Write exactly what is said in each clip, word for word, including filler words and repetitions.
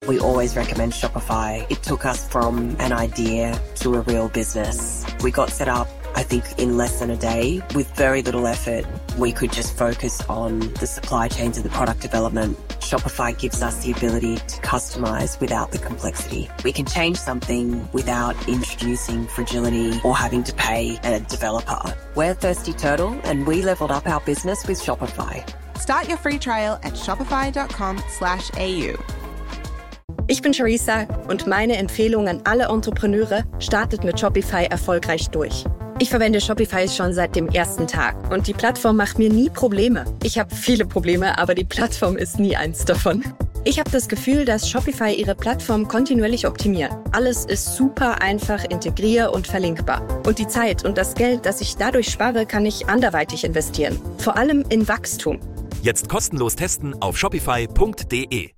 We always recommend Shopify. It took us from an idea to a real business. We got set up, I think, in less than a day with very little effort. We could just focus on the supply chains and the product development. Shopify gives us the ability to customize without the complexity. We can change something without introducing fragility or having to pay a developer. We're Thirsty Turtle, and we leveled up our business with Shopify. Start your free trial at shopify.com slash AU. Ich bin Charissa und meine Empfehlung an alle Entrepreneure: startet mit Shopify erfolgreich durch. Ich verwende Shopify schon seit dem ersten Tag und die Plattform macht mir nie Probleme. Ich habe viele Probleme, aber die Plattform ist nie eins davon. Ich habe das Gefühl, dass Shopify ihre Plattform kontinuierlich optimiert. Alles ist super einfach integrier- und verlinkbar. Und die Zeit und das Geld, das ich dadurch spare, kann ich anderweitig investieren. Vor allem in Wachstum. Jetzt kostenlos testen auf shopify punkt de.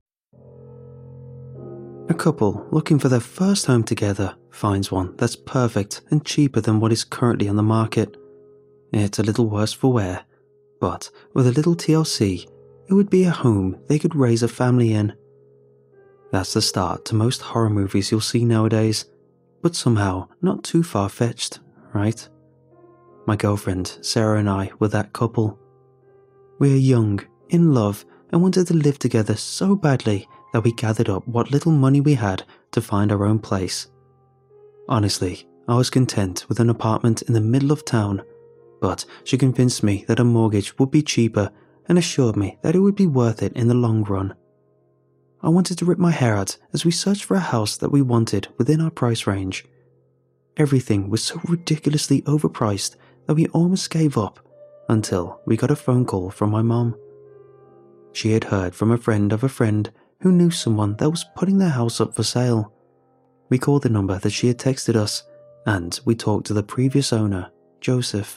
A couple looking for their first home together finds one that's perfect and cheaper than what is currently on the market. It's a little worse for wear, but with a little T L C, it would be a home they could raise a family in. That's the start to most horror movies you'll see nowadays, but somehow not too far-fetched, right? My girlfriend, Sarah, and I were that couple. We are young, in love, and wanted to live together so badly that we gathered up what little money we had to find our own place. Honestly, I was content with an apartment in the middle of town, but she convinced me that a mortgage would be cheaper and assured me that it would be worth it in the long run. I wanted to rip my hair out as we searched for a house that we wanted within our price range. Everything was so ridiculously overpriced that we almost gave up until we got a phone call from my mom. She had heard from a friend of a friend who knew someone that was putting their house up for sale. We called the number that she had texted us, and we talked to the previous owner, Joseph.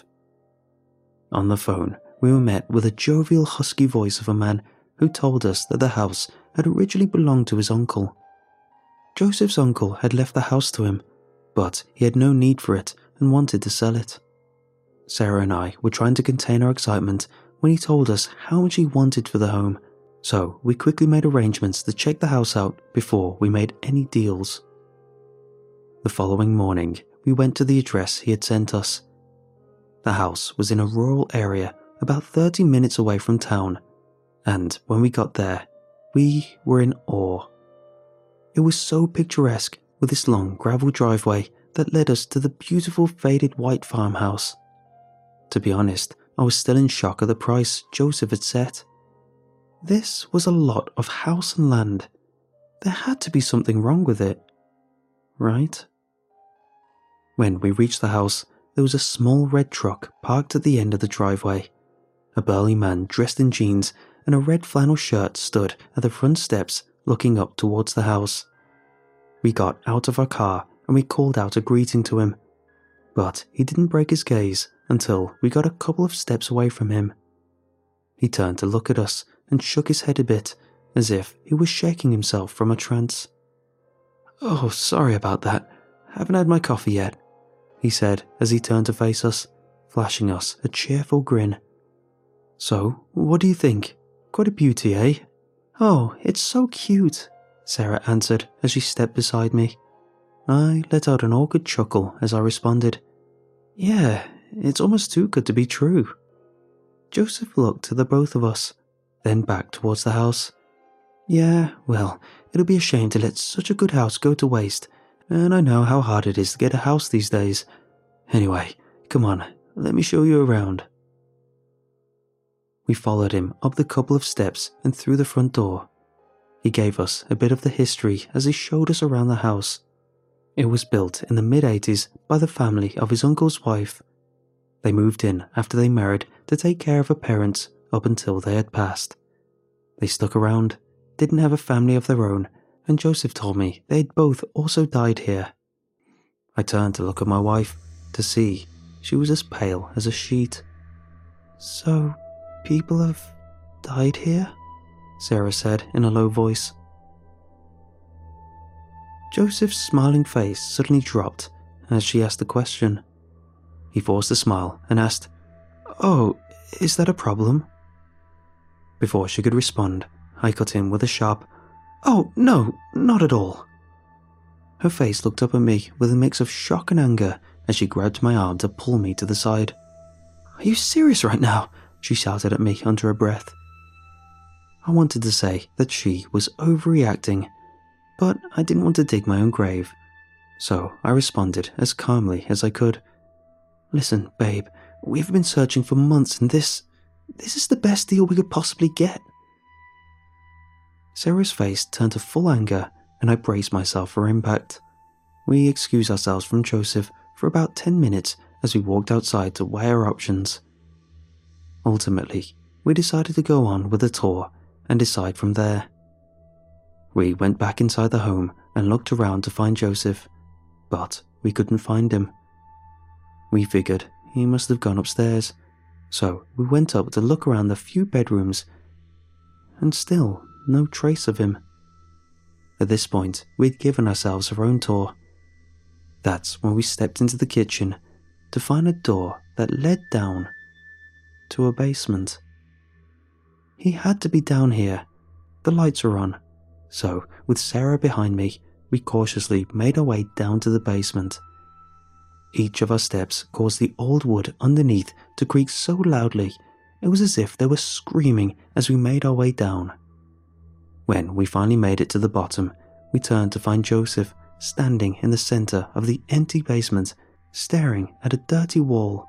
On the phone, we were met with a jovial, husky voice of a man who told us that the house had originally belonged to his uncle. Joseph's uncle had left the house to him, but he had no need for it and wanted to sell it. Sarah and I were trying to contain our excitement when he told us how much he wanted for the home, so we quickly made arrangements to check the house out before we made any deals. The following morning, we went to the address he had sent us. The house was in a rural area about thirty minutes away from town, and when we got there, we were in awe. It was so picturesque with this long gravel driveway that led us to the beautiful faded white farmhouse. To be honest, I was still in shock at the price Joseph had set. This was a lot of house and land. There had to be something wrong with it, right? When we reached the house, there was a small red truck parked at the end of the driveway. A burly man dressed in jeans and a red flannel shirt stood at the front steps looking up towards the house. We got out of our car and we called out a greeting to him, but he didn't break his gaze until we got a couple of steps away from him. He turned to look at us and shook his head a bit, as if he was shaking himself from a trance. "Oh, sorry about that. Haven't had my coffee yet," he said as he turned to face us, flashing us a cheerful grin. "So, what do you think? Quite a beauty, eh?" "Oh, it's so cute," Sarah answered as she stepped beside me. I let out an awkward chuckle as I responded, "Yeah, it's almost too good to be true." Joseph looked at the both of us, then back towards the house. "Yeah, well, it'll be a shame to let such a good house go to waste, and I know how hard it is to get a house these days. Anyway, come on, let me show you around." We followed him up the couple of steps and through the front door. He gave us a bit of the history as he showed us around the house. It was built in the mid eighties by the family of his uncle's wife. They moved in after they married to take care of her parents up until they had passed. They stuck around, didn't have a family of their own, and Joseph told me they'd both also died here. I turned to look at my wife to see she was as pale as a sheet. "So, people have died here?" Sarah said in a low voice. Joseph's smiling face suddenly dropped as she asked the question. He forced a smile and asked, "Oh, is that a problem?" Before she could respond, I cut in with a sharp, "Oh, no, not at all." Her face looked up at me with a mix of shock and anger as she grabbed my arm to pull me to the side. "Are you serious right now?" she shouted at me under her breath. I wanted to say that she was overreacting, but I didn't want to dig my own grave, so I responded as calmly as I could. "Listen, babe, we've been searching for months and this... this is the best deal we could possibly get." Sarah's face turned to full anger and I braced myself for impact. We excused ourselves from Joseph for about ten minutes as we walked outside to weigh our options. Ultimately, we decided to go on with the tour and decide from there. We went back inside the home and looked around to find Joseph, but we couldn't find him. We figured he must have gone upstairs, so we went up to look around the few bedrooms, and still no trace of him. At this point, we'd given ourselves our own tour. That's when we stepped into the kitchen to find a door that led down to a basement. He had to be down here. The lights were on, so with Sarah behind me, we cautiously made our way down to the basement. Each of our steps caused the old wood underneath to creak so loudly, it was as if they were screaming as we made our way down. When we finally made it to the bottom, we turned to find Joseph standing in the center of the empty basement, staring at a dirty wall.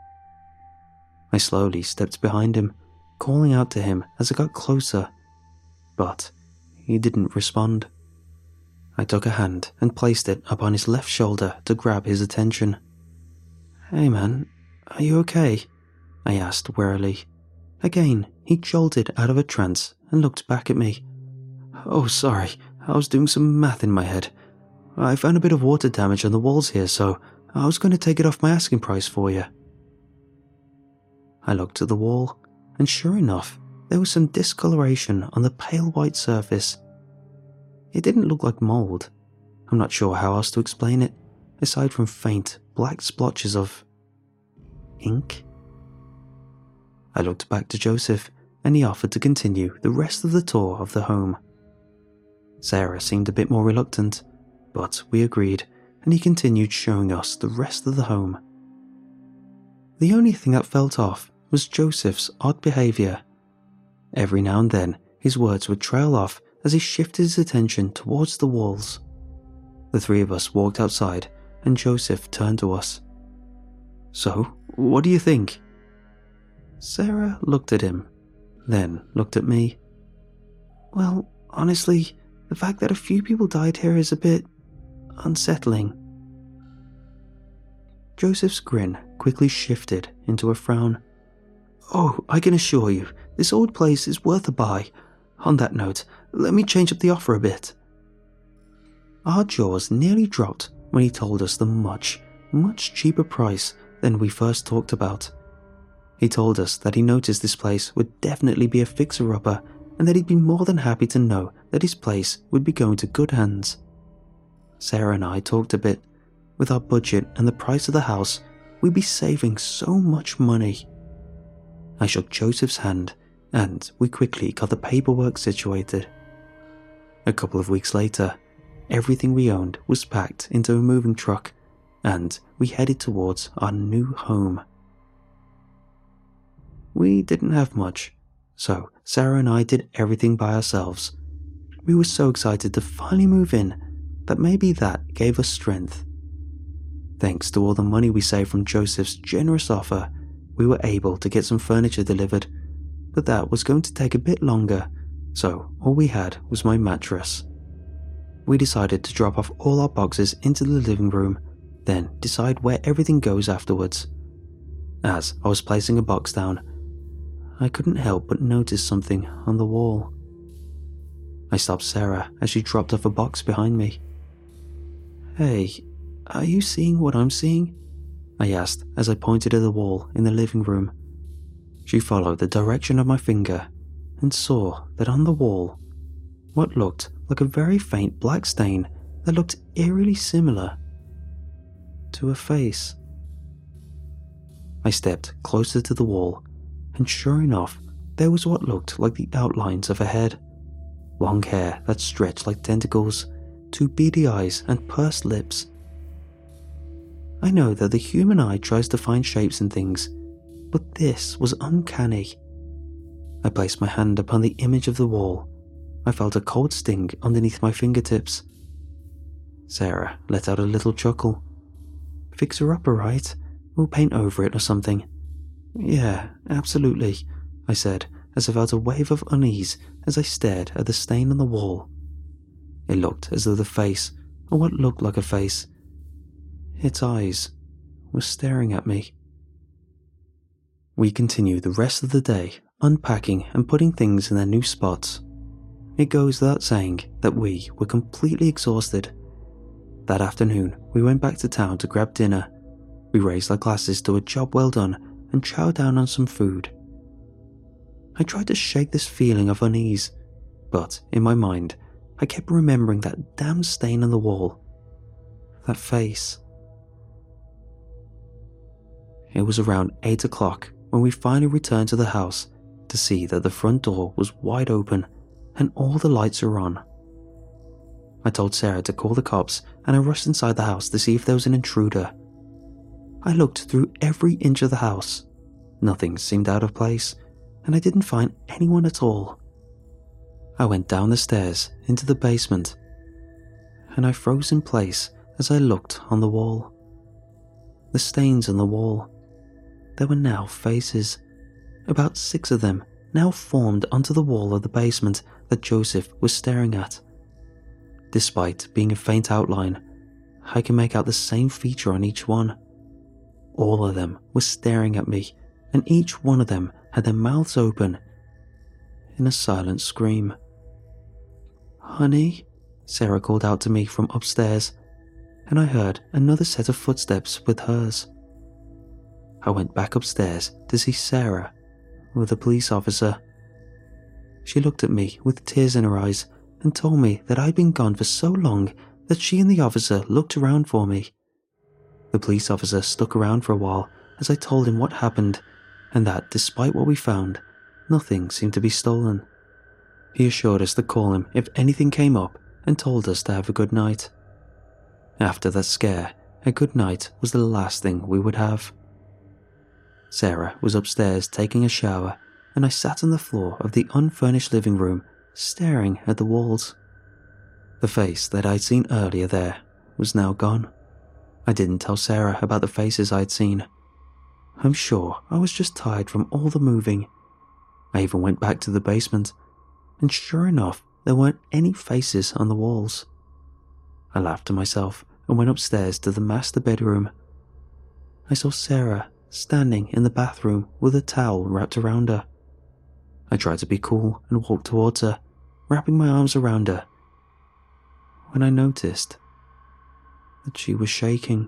I slowly stepped behind him, calling out to him as I got closer, but he didn't respond. I took a hand and placed it upon his left shoulder to grab his attention. "Hey man, are you okay?" I asked wearily. Again, he jolted out of a trance and looked back at me. "Oh, sorry, I was doing some math in my head. I found a bit of water damage on the walls here, so I was going to take it off my asking price for you." I looked at the wall, and sure enough, there was some discoloration on the pale white surface. It didn't look like mold. I'm not sure how else to explain it, aside from faint black splotches of ink. I looked back to Joseph, and he offered to continue the rest of the tour of the home. Sarah seemed a bit more reluctant, but we agreed, and he continued showing us the rest of the home. The only thing that felt off was Joseph's odd behaviour. Every now and then, his words would trail off as he shifted his attention towards the walls. The three of us walked outside, and Joseph turned to us. "So, what do you think?" Sarah looked at him, then looked at me. "Well, honestly, the fact that a few people died here is a bit unsettling." Joseph's grin quickly shifted into a frown. "Oh, I can assure you, this old place is worth a buy. On that note, let me change up the offer a bit." Our jaws nearly dropped when he told us the much, much cheaper price than we first talked about. He told us that he noticed this place would definitely be a fixer-upper and that he'd be more than happy to know that his place would be going to good hands. Sarah and I talked a bit. With our budget and the price of the house, we'd be saving so much money. I shook Joseph's hand, and we quickly got the paperwork situated. A couple of weeks later, everything we owned was packed into a moving truck, and we headed towards our new home. We didn't have much, so Sarah and I did everything by ourselves. We were so excited to finally move in that maybe that gave us strength. Thanks to all the money we saved from Joseph's generous offer, we were able to get some furniture delivered, but that was going to take a bit longer, so all we had was my mattress. We decided to drop off all our boxes into the living room, then decide where everything goes afterwards. As I was placing a box down, I couldn't help but notice something on the wall. I stopped Sarah as she dropped off a box behind me. "Hey, are you seeing what I'm seeing?" I asked as I pointed at the wall in the living room. She followed the direction of my finger and saw that on the wall, what looked like a very faint black stain that looked eerily similar to a face. I stepped closer to the wall, and sure enough, there was what looked like the outlines of a head. long hair that stretched like tentacles, two beady eyes and pursed lips. I know that the human eye tries to find shapes in things, but this was uncanny. I placed my hand upon the image of the wall. I felt a cold sting underneath my fingertips. Sarah let out a little chuckle. "Fix her up, alright? We'll paint over it or something." "Yeah, absolutely," I said, as I felt a wave of unease as I stared at the stain on the wall. It looked as though the face, or what looked like a face, its eyes, were staring at me. We continued the rest of the day unpacking and putting things in their new spots. It goes without saying that we were completely exhausted. That afternoon, we went back to town to grab dinner. We raised our glasses to a job well done and chowed down on some food. I tried to shake this feeling of unease, but in my mind, I kept remembering that damn stain on the wall. That face. It was around eight o'clock when we finally returned to the house to see that the front door was wide open and all the lights were on. I told Sarah to call the cops and I rushed inside the house to see if there was an intruder. I looked through every inch of the house. Nothing seemed out of place, and I didn't find anyone at all. I went down the stairs into the basement, and I froze in place as I looked on the wall. The stains on the wall. There were now faces. About six of them now formed onto the wall of the basement that Joseph was staring at. Despite being a faint outline, I can make out the same feature on each one. All of them were staring at me, and each one of them had their mouths open in a silent scream. "Honey?" Sarah called out to me from upstairs, and I heard another set of footsteps with hers. I went back upstairs to see Sarah with a police officer. She looked at me with tears in her eyes and told me that I'd been gone for so long that she and the officer looked around for me. The police officer stuck around for a while as I told him what happened and that despite what we found, nothing seemed to be stolen. He assured us to call him if anything came up and told us to have a good night. After that scare, a good night was the last thing we would have. Sarah was upstairs taking a shower, and I sat on the floor of the unfurnished living room, staring at the walls. The face that I'd seen earlier there was now gone. I didn't tell Sarah about the faces I'd seen. I'm sure I was just tired from all the moving. I even went back to the basement, and sure enough, there weren't any faces on the walls. I laughed to myself and went upstairs to the master bedroom. I saw Sarah standing in the bathroom with a towel wrapped around her. I tried to be cool and walked towards her, wrapping my arms around her, when I noticed that she was shaking.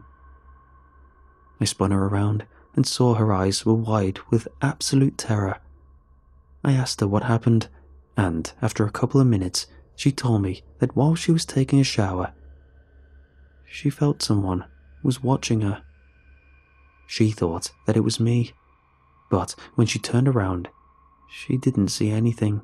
I spun her around and saw her eyes were wide with absolute terror. I asked her what happened, and after a couple of minutes, she told me that while she was taking a shower, she felt someone was watching her. She thought that it was me, but when she turned around, she didn't see anything.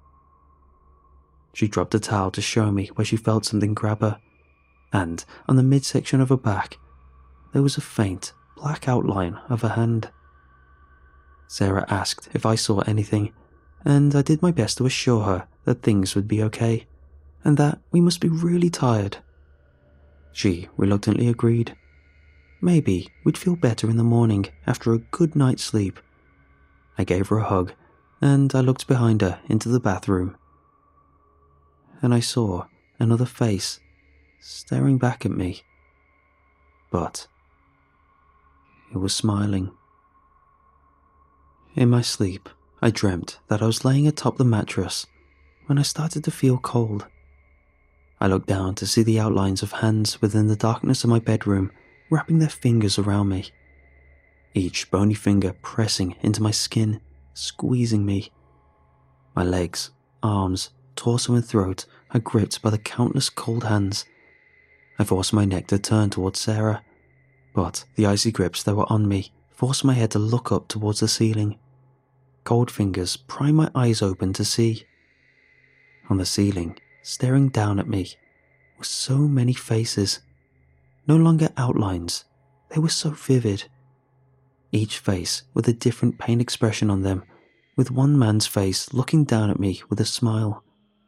She dropped a towel to show me where she felt something grab her, and on the midsection of her back, there was a faint black outline of a hand. Sarah asked if I saw anything, and I did my best to assure her that things would be okay, and that we must be really tired. She reluctantly agreed. Maybe we'd feel better in the morning after a good night's sleep. I gave her a hug, and I looked behind her into the bathroom. And I saw another face staring back at me. But it was smiling. In my sleep, I dreamt that I was laying atop the mattress when I started to feel cold. I looked down to see the outlines of hands within the darkness of my bedroom, wrapping their fingers around me. Each bony finger pressing into my skin, squeezing me. My legs, arms, torso and throat are gripped by the countless cold hands. I forced my neck to turn towards Sarah, but the icy grips that were on me forced my head to look up towards the ceiling. Cold fingers pry my eyes open to see. On the ceiling, staring down at me, were so many faces. No longer outlines, they were so vivid. Each face with a different pain expression on them, with one man's face looking down at me with a smile.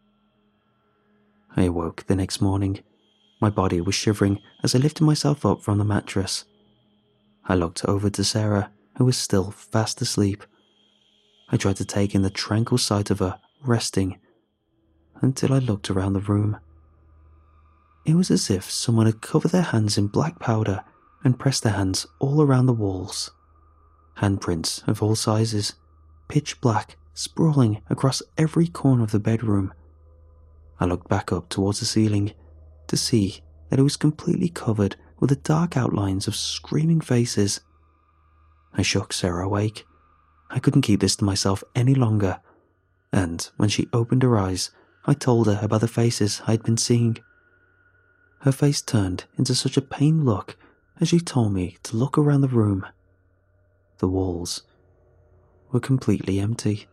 I awoke the next morning. My body was shivering as I lifted myself up from the mattress. I looked over to Sarah, who was still fast asleep. I tried to take in the tranquil sight of her, resting, until I looked around the room. It was as if someone had covered their hands in black powder and pressed their hands all around the walls. Handprints of all sizes, pitch black, sprawling across every corner of the bedroom. I looked back up towards the ceiling to see that it was completely covered with the dark outlines of screaming faces. I shook Sarah awake. I couldn't keep this to myself any longer, and when she opened her eyes, I told her about the faces I'd been seeing. Her face turned into such a pained look as she told me to look around the room. The walls were completely empty.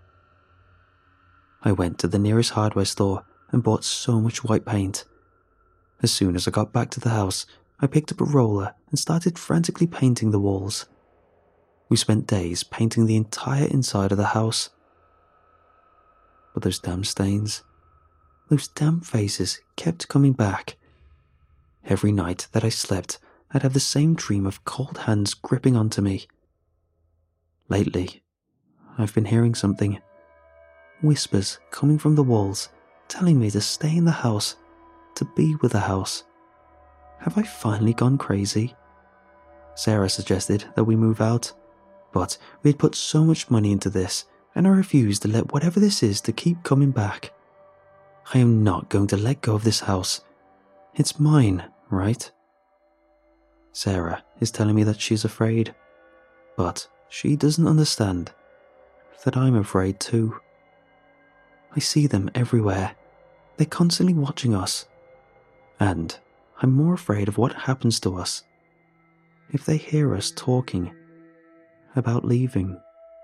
I went to the nearest hardware store and bought so much white paint. As soon as I got back to the house, I picked up a roller and started frantically painting the walls. We spent days painting the entire inside of the house. But those damn stains, those damn faces kept coming back. Every night that I slept, I'd have the same dream of cold hands gripping onto me. Lately, I've been hearing something. Whispers coming from the walls, telling me to stay in the house, to be with the house. Have I finally gone crazy? Sarah suggested that we move out, but we had put so much money into this, and I refused to let whatever this is to keep coming back. I am not going to let go of this house. It's mine, right? Sarah is telling me that she's afraid, but she doesn't understand that I'm afraid too. I see them everywhere. They're constantly watching us. And I'm more afraid of what happens to us if they hear us talking about leaving.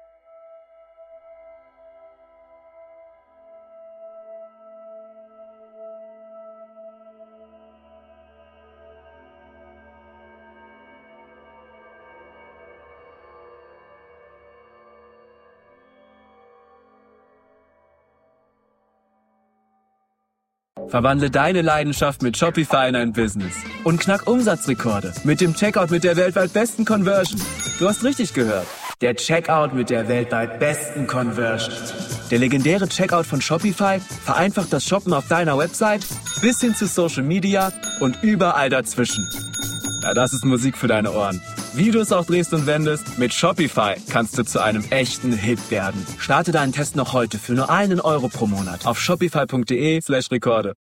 Verwandle deine Leidenschaft mit Shopify in ein Business und knack Umsatzrekorde mit dem Checkout mit der weltweit besten Conversion. Du hast richtig gehört. Der Checkout mit der weltweit besten Conversion. Der legendäre Checkout von Shopify vereinfacht das Shoppen auf deiner Website bis hin zu Social Media und überall dazwischen. Ja, das ist Musik für deine Ohren. Wie du es auch drehst und wendest, mit Shopify kannst du zu einem echten Hit werden. Starte deinen Test noch heute für nur einen Euro pro Monat auf shopify punkt de slash Rekorde.